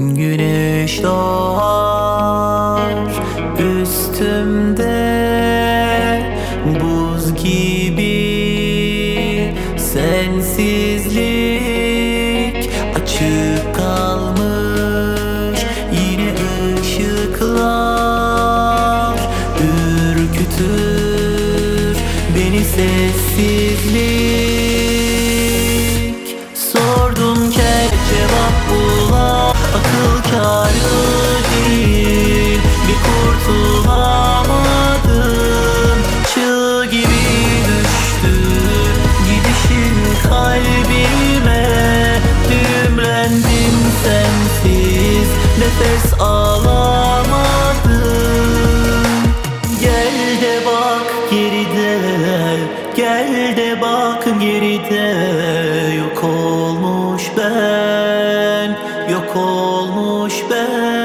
Güneş doğar üstümde, buz gibi sensizlik. Açık kalmış yine ışıklar, ürkütür beni sessizlik. Sordum kel cevap bulan, akıl kârı değil. Bir kurtulamadım, çığ gibi düştü gidişin kalbime. Düğümlendim sensiz, nefes alamadım. Gel de bak geride, gel de bak geride. Yok olmuş ben, yok olmuş ben.